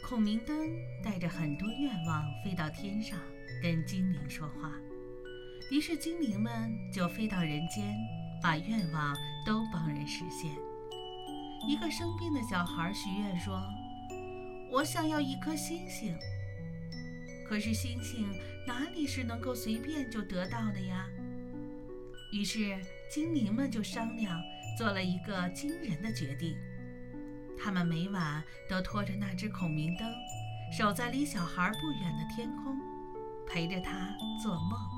孔明灯带着很多愿望飞到天上，跟精灵说话。于是精灵们就飞到人间，把愿望都帮人实现。一个生病的小孩许愿说：“我想要一颗星星。”可是星星哪里是能够随便就得到的呀？于是精灵们就商量，做了一个惊人的决定。他们每晚都拖着那只孔明灯，守在离小孩不远的天空，陪着他做梦。